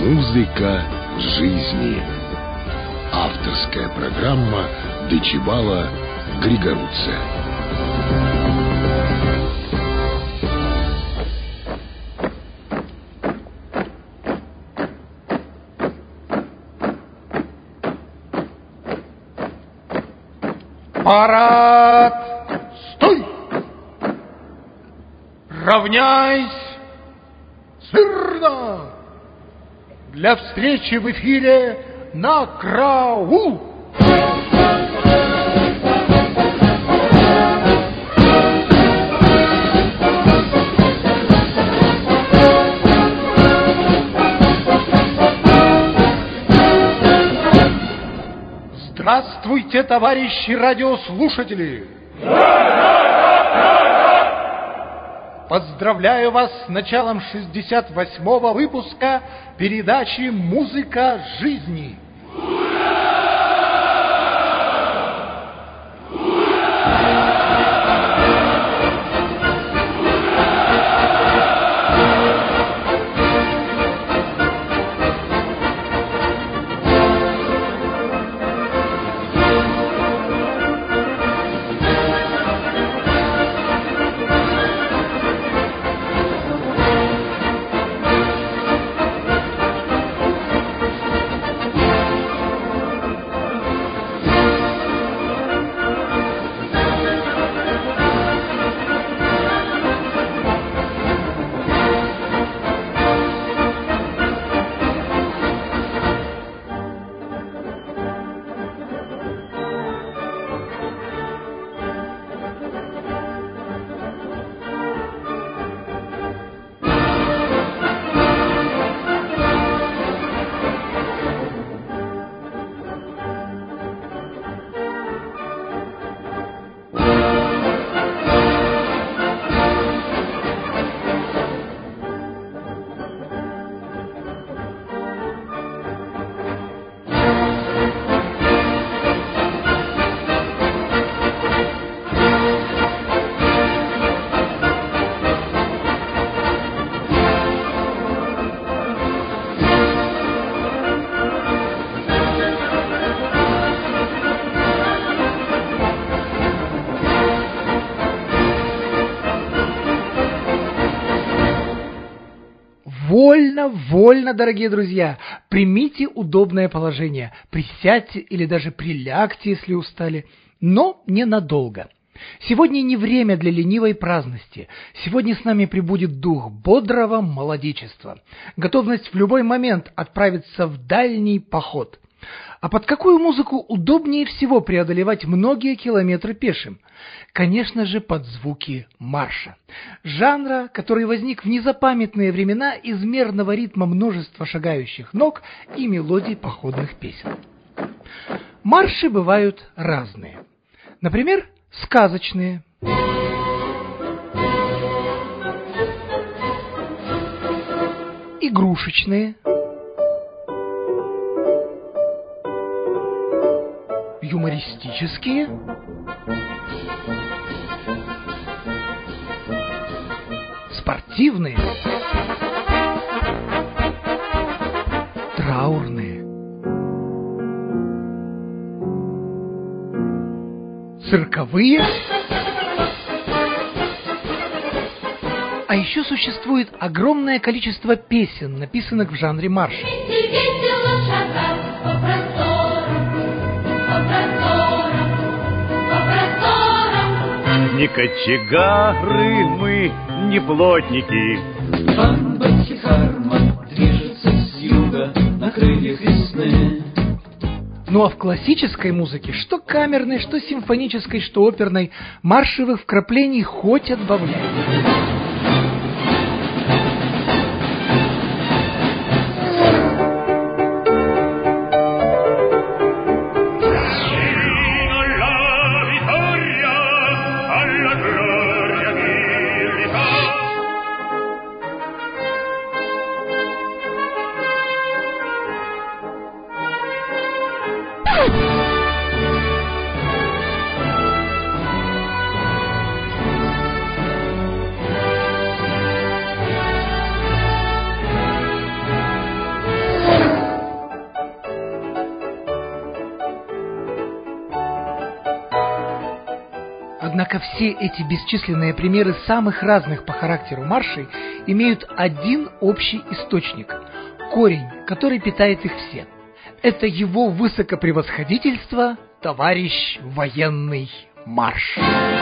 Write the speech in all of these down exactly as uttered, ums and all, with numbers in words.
Музыка жизни. Авторская программа Дечибала Григоруца. Парад! Стой! Равняйсь! Смирно! Для встречи в эфире на караул! Здравствуйте, товарищи радиослушатели! Поздравляю вас с началом шестьдесят восьмого выпуска передачи «Музыка жизни». Вольно, вольно, дорогие друзья, примите удобное положение, присядьте или даже прилягте, если устали, но ненадолго. Сегодня не время для ленивой праздности, сегодня с нами прибудет дух бодрого молодечества, готовность в любой момент отправиться в дальний поход. А под какую музыку удобнее всего преодолевать многие километры пешим? Конечно же, под звуки марша. Жанра, который возник в незапамятные времена из мерного ритма множества шагающих ног и мелодий походных песен. Марши бывают разные. Например, сказочные. Игрушечные. Юмористические, спортивные, траурные, цирковые, а еще существует огромное количество песен, написанных в жанре марша. Не кочегары мы, не плотники. Бамбахи-харма движется с юга на крыльях весны. Ну а в классической музыке, что камерной, что симфонической, что оперной, маршевых вкраплений хоть отбавляй. Однако все эти бесчисленные примеры самых разных по характеру маршей имеют один общий источник – корень, который питает их все. Это его высокопревосходительство, товарищ военный марш.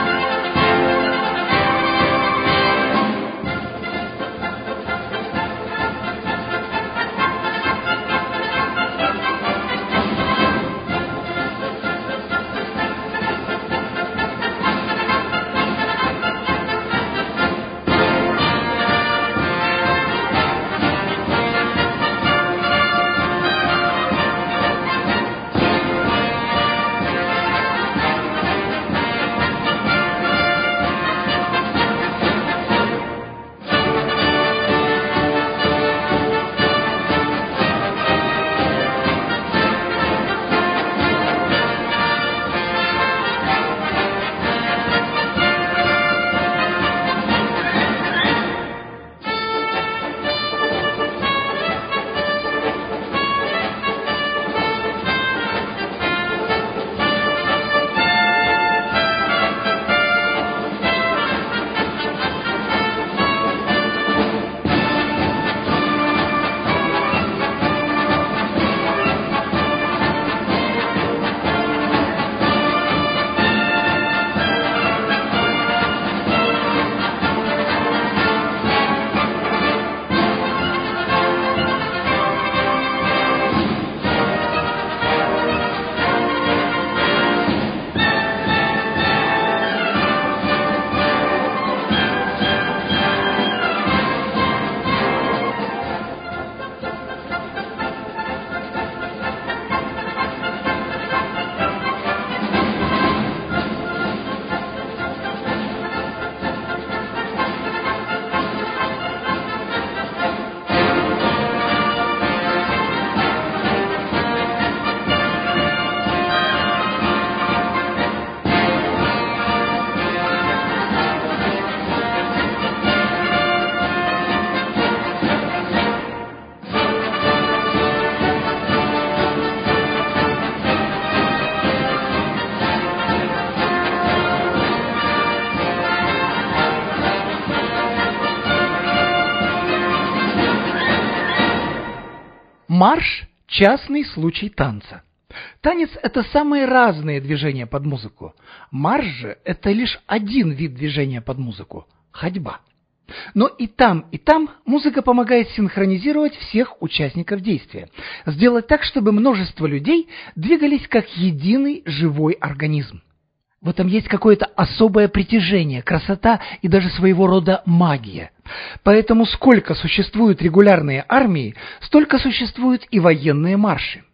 Марш – частный случай танца. Танец – это самые разные движения под музыку. Марш же – это лишь один вид движения под музыку – ходьба. Но и там, и там музыка помогает синхронизировать всех участников действия, сделать так, чтобы множество людей двигались как единый живой организм. В этом есть какое-то особое притяжение, красота и даже своего рода магия. Поэтому сколько существуют регулярные армии, столько существуют и военные марши.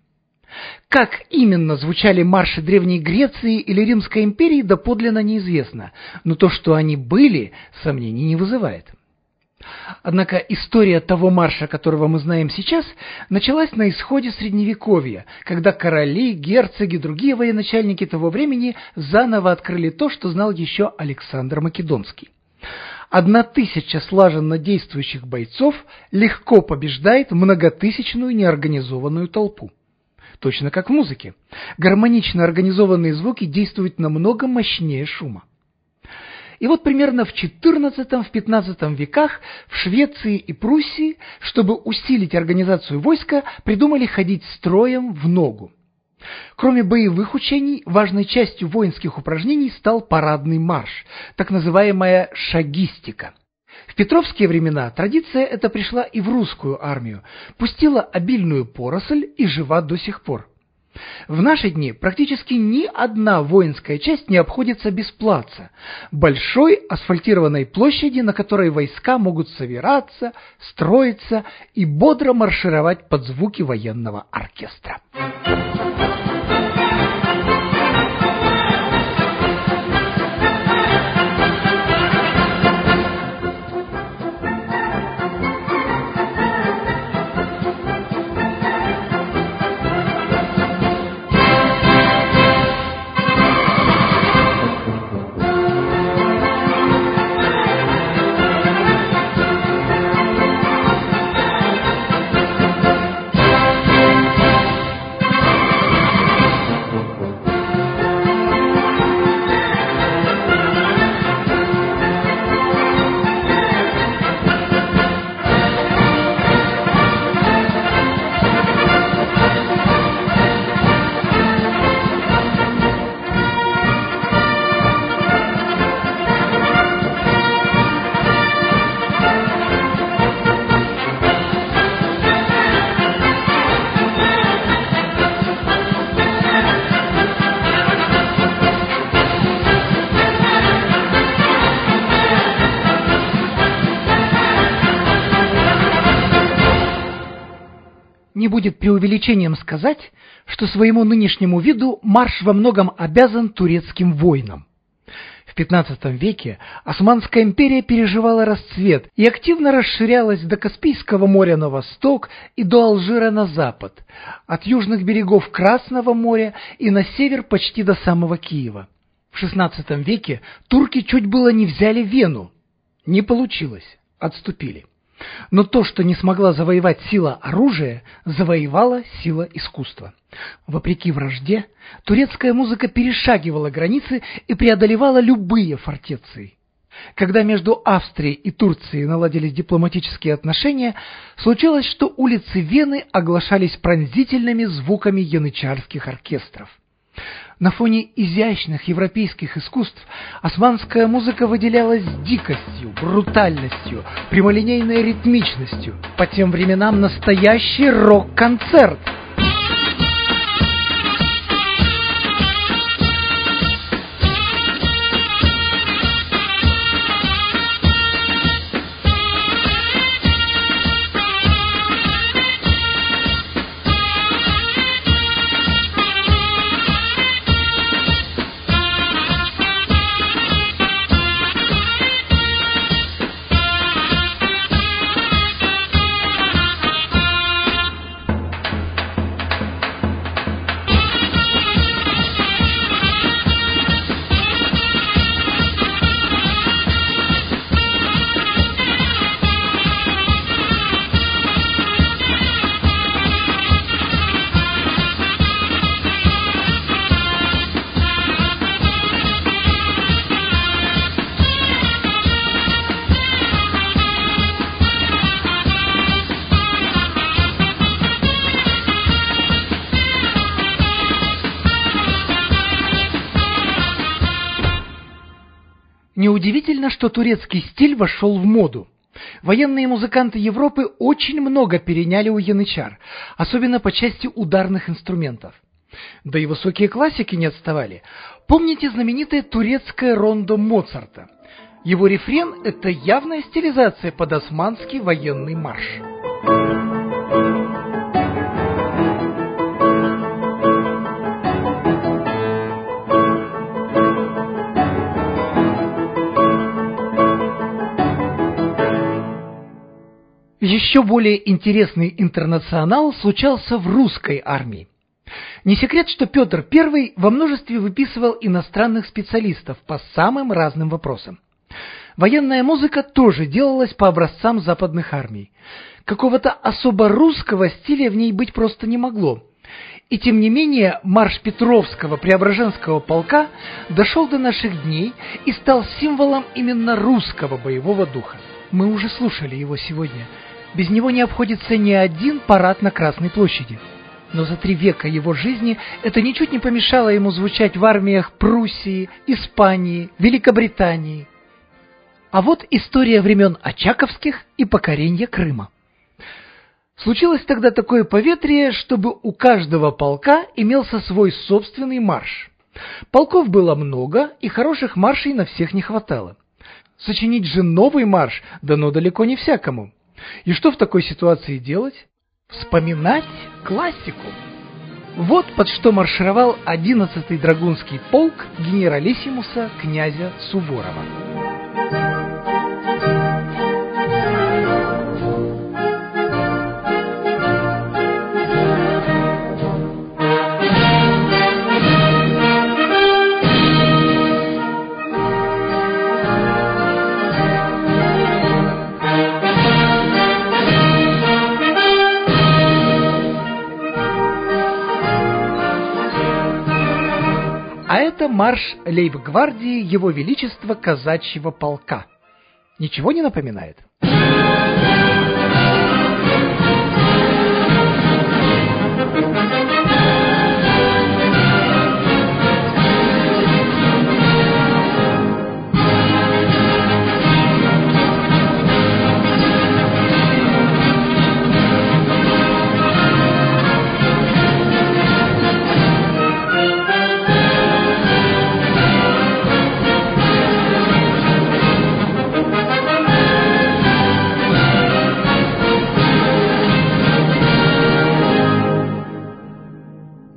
Как именно звучали марши Древней Греции или Римской империи, доподлинно неизвестно, но то, что они были, сомнений не вызывает. Однако история того марша, которого мы знаем сейчас, началась на исходе Средневековья, когда короли, герцоги, другие военачальники того времени заново открыли то, что знал еще Александр Македонский. Одна тысяча слаженно действующих бойцов легко побеждает многотысячную неорганизованную толпу. Точно как в музыке. Гармонично организованные звуки действуют намного мощнее шума. И вот примерно в четырнадцатом-пятнадцатом веках в Швеции и Пруссии, чтобы усилить организацию войска, придумали ходить строем в ногу. Кроме боевых учений, важной частью воинских упражнений стал парадный марш, так называемая шагистика. В петровские времена традиция эта пришла и в русскую армию, пустила обильную поросль и жива до сих пор. В наши дни практически ни одна воинская часть не обходится без плаца, большой асфальтированной площади, на которой войска могут собираться, строиться и бодро маршировать под звуки военного оркестра. Не будет преувеличением сказать, что своему нынешнему виду марш во многом обязан турецким войнам. В пятнадцатом веке Османская империя переживала расцвет и активно расширялась до Каспийского моря на восток и до Алжира на запад, от южных берегов Красного моря и на север почти до самого Киева. В шестнадцатом веке турки чуть было не взяли Вену. Не получилось, отступили. Но то, что не смогла завоевать сила оружия, завоевала сила искусства. Вопреки вражде, турецкая музыка перешагивала границы и преодолевала любые фортеции. Когда между Австрией и Турцией наладились дипломатические отношения, случилось, что улицы Вены оглашались пронзительными звуками янычарских оркестров. На фоне изящных европейских искусств османская музыка выделялась дикостью, брутальностью, прямолинейной ритмичностью. По тем временам настоящий рок-концерт. Неудивительно, что турецкий стиль вошел в моду. Военные музыканты Европы очень много переняли у янычар, особенно по части ударных инструментов. Да и высокие классики не отставали. Помните знаменитое турецкое рондо Моцарта? Его рефрен – это явная стилизация под османский военный марш. Еще более интересный интернационал случался в русской армии. Не секрет, что Петр Первый во множестве выписывал иностранных специалистов по самым разным вопросам. Военная музыка тоже делалась по образцам западных армий. Какого-то особо русского стиля в ней быть просто не могло. И тем не менее марш Петровского Преображенского полка дошел до наших дней и стал символом именно русского боевого духа. Мы уже слушали его сегодня. Без него не обходится ни один парад на Красной площади. Но за три века его жизни это ничуть не помешало ему звучать в армиях Пруссии, Испании, Великобритании. А вот история времен Очаковских и покорения Крыма. Случилось тогда такое поветрие, чтобы у каждого полка имелся свой собственный марш. Полков было много, и хороших маршей на всех не хватало. Сочинить же новый марш дано далеко не всякому. И что в такой ситуации делать? Вспоминать классику. Вот под что маршировал одиннадцатый драгунский полк генералиссимуса князя Суворова. А это марш лейб-гвардии Его Величества Казачьего полка. Ничего не напоминает?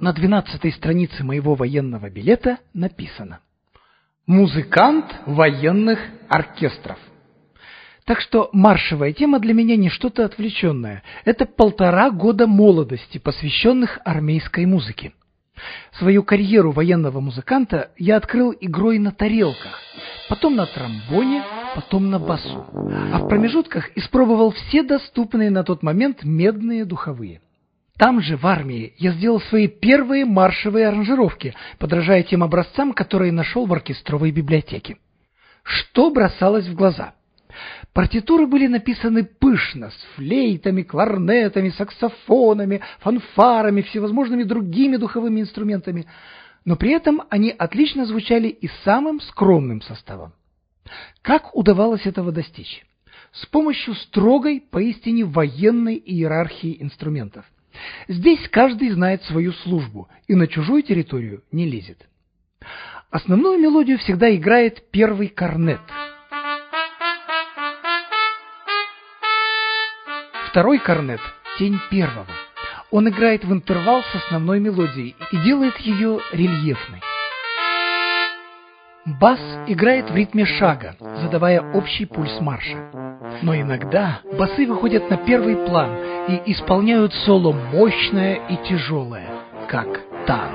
На двенадцатой странице моего военного билета написано: «Музыкант военных оркестров». Так что маршевая тема для меня не что-то отвлеченное. Это полтора года молодости, посвященных армейской музыке. Свою карьеру военного музыканта я открыл игрой на тарелках, потом на тромбоне, потом на басу, а в промежутках испробовал все доступные на тот момент медные духовые. Там же, в армии, я сделал свои первые маршевые аранжировки, подражая тем образцам, которые нашел в оркестровой библиотеке. Что бросалось в глаза? Партитуры были написаны пышно, с флейтами, кларнетами, саксофонами, фанфарами, всевозможными другими духовыми инструментами, но при этом они отлично звучали и самым скромным составом. Как удавалось этого достичь? С помощью строгой, поистине военной иерархии инструментов. Здесь каждый знает свою службу и на чужую территорию не лезет. Основную мелодию всегда играет первый корнет. Второй корнет – тень первого. Он играет в интервал с основной мелодией и делает ее рельефной. Бас играет в ритме шага, задавая общий пульс марша. Но иногда басы выходят на первый план и исполняют соло мощное и тяжелое, как танк.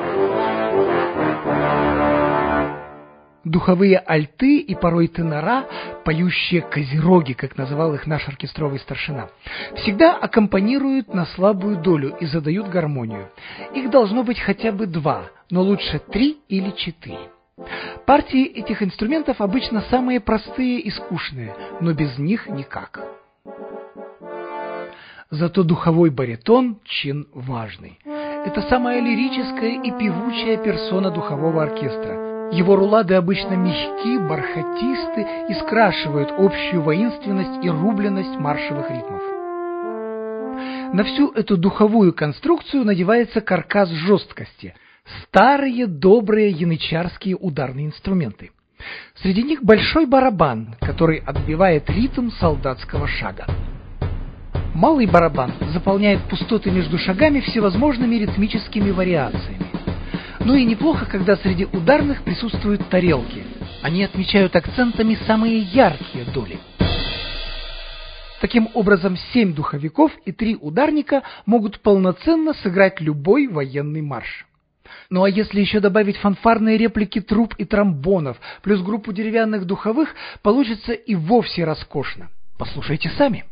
Духовые альты и порой тенора, поющие козероги, как называл их наш оркестровый старшина, всегда аккомпанируют на слабую долю и задают гармонию. Их должно быть хотя бы два, но лучше три или четыре. Партии этих инструментов обычно самые простые и скучные, но без них никак. Зато духовой баритон – чин важный. Это самая лирическая и певучая персона духового оркестра. Его рулады обычно мягки, бархатисты и скрашивают общую воинственность и рубленность маршевых ритмов. На всю эту духовую конструкцию надевается каркас жесткости – старые добрые янычарские ударные инструменты. Среди них большой барабан, который отбивает ритм солдатского шага. Малый барабан заполняет пустоты между шагами всевозможными ритмическими вариациями. Ну и неплохо, когда среди ударных присутствуют тарелки. Они отмечают акцентами самые яркие доли. Таким образом, семь духовиков и три ударника могут полноценно сыграть любой военный марш. Ну а если еще добавить фанфарные реплики труб и тромбонов, плюс группу деревянных духовых, получится и вовсе роскошно. Послушайте сами.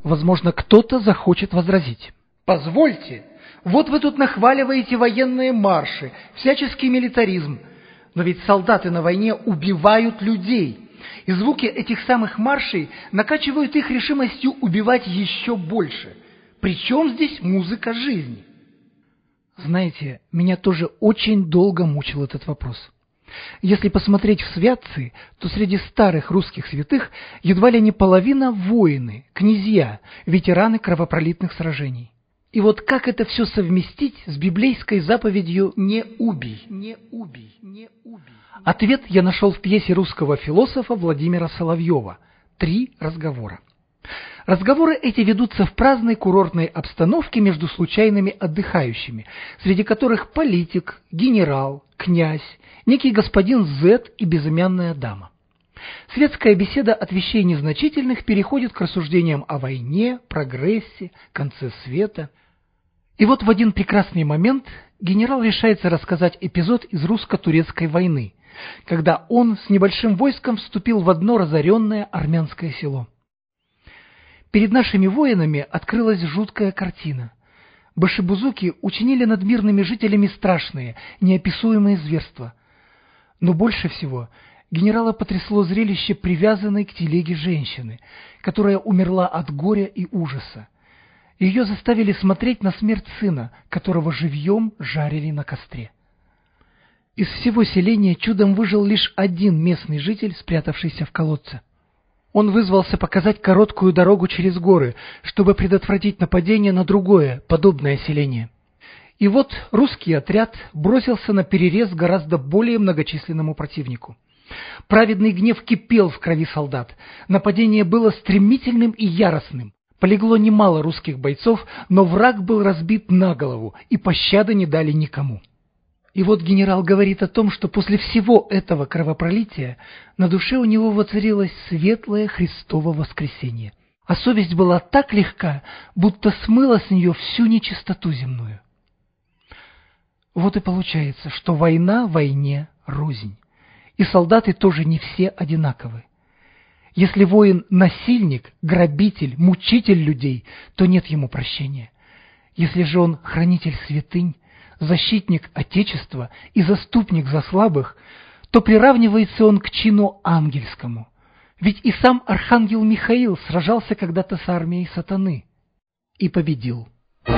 Возможно, кто-то захочет возразить. Позвольте, вот вы тут нахваливаете военные марши, всяческий милитаризм, но ведь солдаты на войне убивают людей, и звуки этих самых маршей накачивают их решимостью убивать еще больше. Причем здесь музыка жизни? Знаете, меня тоже очень долго мучил этот вопрос. Если посмотреть в святцы, то среди старых русских святых едва ли не половина воины, князья, ветераны кровопролитных сражений. И вот как это все совместить с библейской заповедью «не убий», «не убий», «не убий»? Ответ я нашел в пьесе русского философа Владимира Соловьева «Три разговора». Разговоры эти ведутся в праздной курортной обстановке между случайными отдыхающими, среди которых политик, генерал, князь, некий господин Зет и безымянная дама. Светская беседа от вещей незначительных переходит к рассуждениям о войне, прогрессе, конце света. И вот в один прекрасный момент генерал решается рассказать эпизод из русско-турецкой войны, когда он с небольшим войском вступил в одно разоренное армянское село. Перед нашими воинами открылась жуткая картина. Башибузуки учинили над мирными жителями страшные, неописуемые зверства. Но больше всего генерала потрясло зрелище привязанной к телеге женщины, которая умерла от горя и ужаса. Ее заставили смотреть на смерть сына, которого живьем жарили на костре. Из всего селения чудом выжил лишь один местный житель, спрятавшийся в колодце. Он вызвался показать короткую дорогу через горы, чтобы предотвратить нападение на другое, подобное селение. И вот русский отряд бросился на перерез гораздо более многочисленному противнику. Праведный гнев кипел в крови солдат. Нападение было стремительным и яростным. Полегло немало русских бойцов, но враг был разбит на голову, и пощады не дали никому. И вот генерал говорит о том, что после всего этого кровопролития на душе у него воцарилось светлое Христово воскресение, а совесть была так легка, будто смыла с нее всю нечистоту земную. Вот и получается, что война войне рознь, и солдаты тоже не все одинаковы. Если воин насильник, грабитель, мучитель людей, то нет ему прощения. Если же он хранитель святынь, защитник Отечества и заступник за слабых, то приравнивается он к чину ангельскому. Ведь и сам архангел Михаил сражался когда-то с армией сатаны и победил.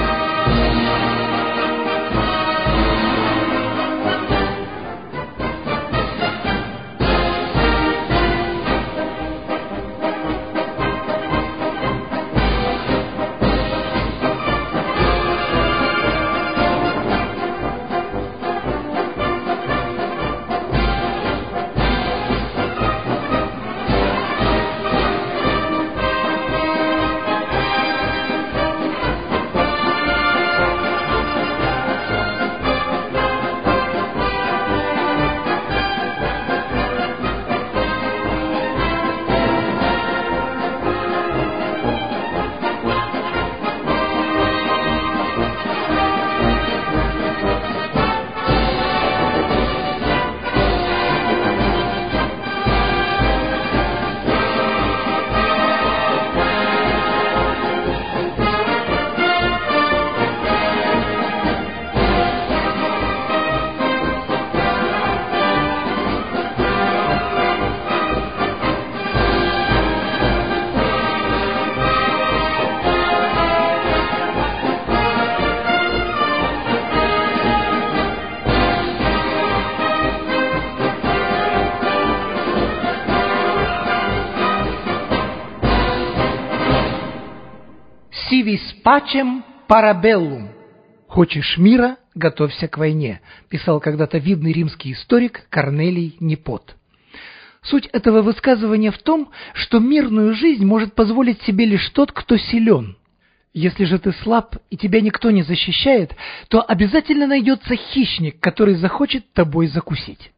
«Сивис пачем парабеллум» – «Хочешь мира, готовься к войне», писал когда-то видный римский историк Корнелий Непот. Суть этого высказывания в том, что мирную жизнь может позволить себе лишь тот, кто силен. Если же ты слаб и тебя никто не защищает, то обязательно найдется хищник, который захочет тобой закусить.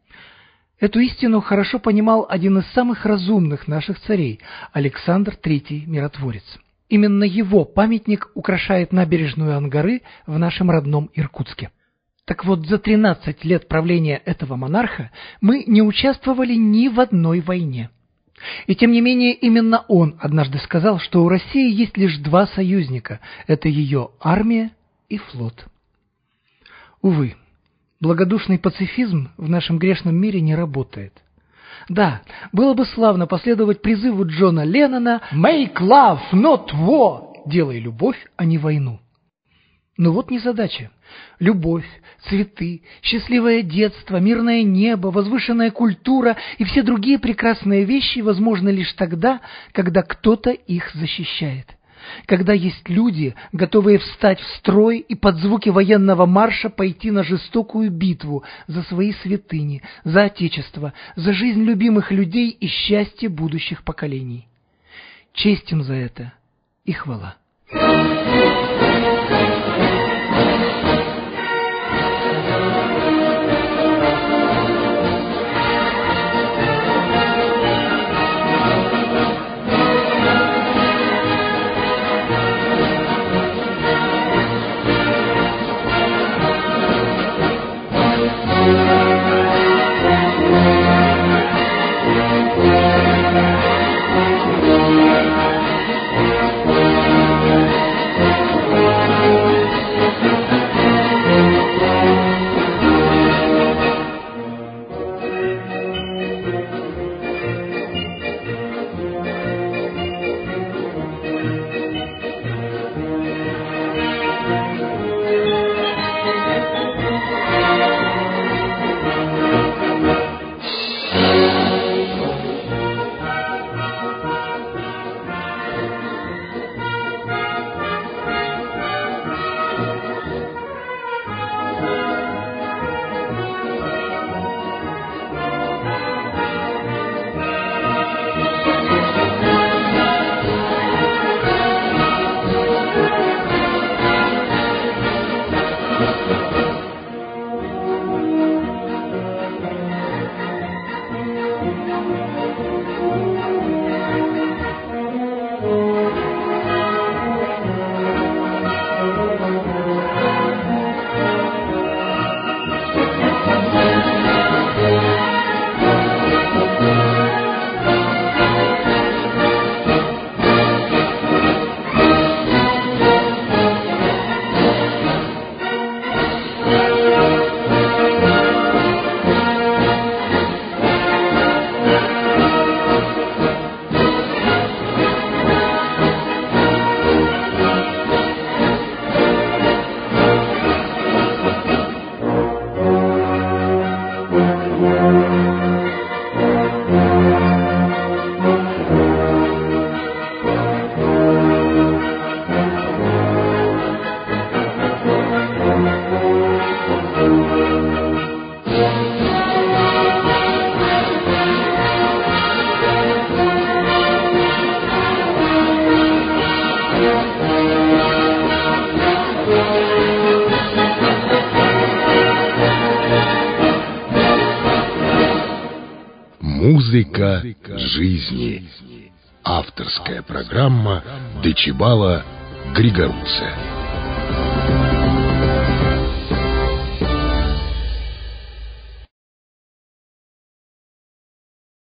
Эту истину хорошо понимал один из самых разумных наших царей – Александр Третий Миротворец. Именно его памятник украшает набережную Ангары в нашем родном Иркутске. Так вот, за тринадцать лет правления этого монарха мы не участвовали ни в одной войне. И тем не менее именно он однажды сказал, что у России есть лишь два союзника – это ее армия и флот. Увы, благодушный пацифизм в нашем грешном мире не работает. Да, было бы славно последовать призыву Джона Леннона «Make love, not war» – «Делай любовь, а не войну». Но вот незадача. Любовь, цветы, счастливое детство, мирное небо, возвышенная культура и все другие прекрасные вещи возможны лишь тогда, когда кто-то их защищает. Когда есть люди, готовые встать в строй и под звуки военного марша пойти на жестокую битву за свои святыни, за Отечество, за жизнь любимых людей и счастье будущих поколений. Честь им за это и хвала. Музыка жизни. Авторская программа Дечибала Григоруца.